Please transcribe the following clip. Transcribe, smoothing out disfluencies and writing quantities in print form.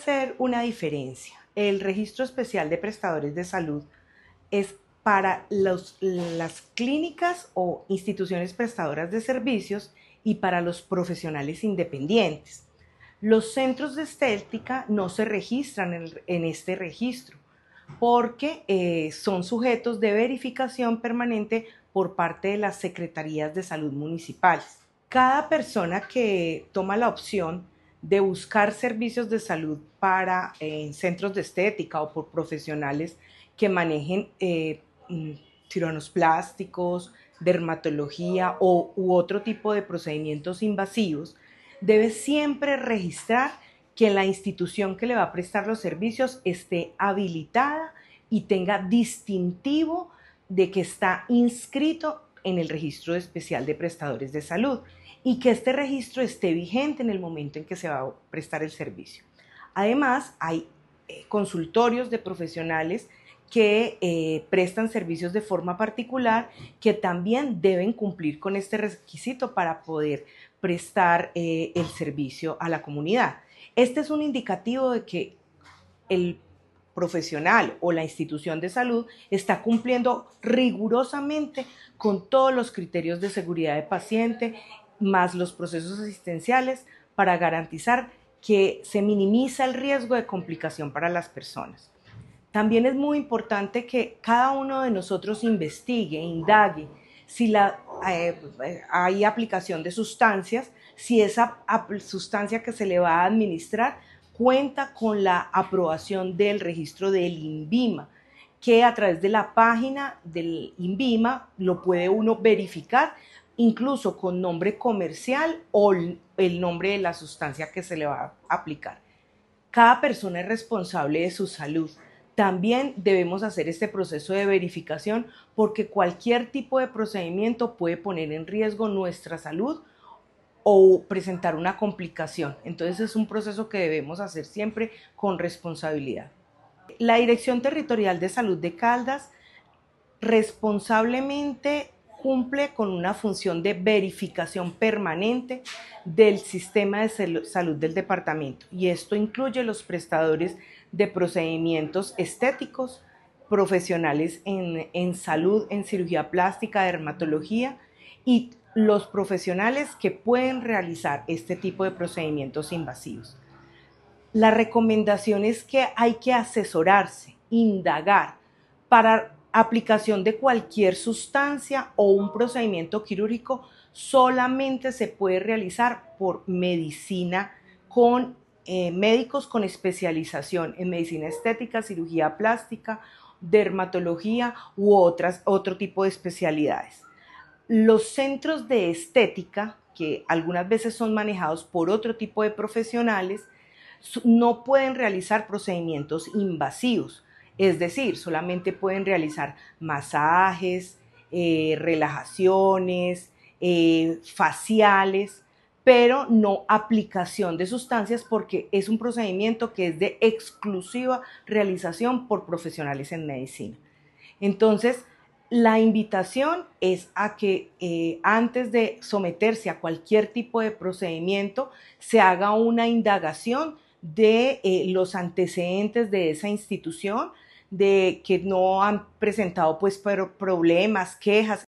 hacer una diferencia. El Registro Especial de Prestadores de Salud es para las clínicas o instituciones prestadoras de servicios y para los profesionales independientes. Los centros de estética no se registran en este registro porque son sujetos de verificación permanente por parte de las secretarías de salud municipales. Cada persona que toma la opción de buscar servicios de salud para centros de estética o por profesionales que manejen cirujanos plásticos, dermatología u otro tipo de procedimientos invasivos, debe siempre registrar que la institución que le va a prestar los servicios esté habilitada y tenga distintivo de que está inscrito en el Registro Especial de Prestadores de Salud y que este registro esté vigente en el momento en que se va a prestar el servicio. Además, hay consultorios de profesionales que prestan servicios de forma particular que también deben cumplir con este requisito para poder prestar el servicio a la comunidad. Este es un indicativo de que el profesional o la institución de salud está cumpliendo rigurosamente con todos los criterios de seguridad de paciente, más los procesos asistenciales para garantizar que se minimiza el riesgo de complicación para las personas. También es muy importante que cada uno de nosotros investigue, indague si hay aplicación de sustancias, si esa sustancia que se le va a administrar cuenta con la aprobación del registro del INVIMA, que a través de la página del INVIMA lo puede uno verificar, incluso con nombre comercial o el nombre de la sustancia que se le va a aplicar. Cada persona es responsable de su salud. También debemos hacer este proceso de verificación porque cualquier tipo de procedimiento puede poner en riesgo nuestra salud o presentar una complicación. Entonces es un proceso que debemos hacer siempre con responsabilidad. La Dirección Territorial de Salud de Caldas responsablemente cumple con una función de verificación permanente del sistema de salud del departamento y esto incluye los prestadores de procedimientos estéticos, profesionales en salud, en cirugía plástica, dermatología y los profesionales que pueden realizar este tipo de procedimientos invasivos. La recomendación es que hay que asesorarse, indagar para aplicación de cualquier sustancia o un procedimiento quirúrgico solamente se puede realizar por medicina con médicos con especialización en medicina estética, cirugía plástica, dermatología u otro tipo de especialidades. Los centros de estética, que algunas veces son manejados por otro tipo de profesionales, no pueden realizar procedimientos invasivos, es decir, solamente pueden realizar masajes, relajaciones, faciales, pero no aplicación de sustancias porque es un procedimiento que es de exclusiva realización por profesionales en medicina. Entonces, la invitación es a que antes de someterse a cualquier tipo de procedimiento se haga una indagación de los antecedentes de esa institución, de que no han presentado pues problemas, quejas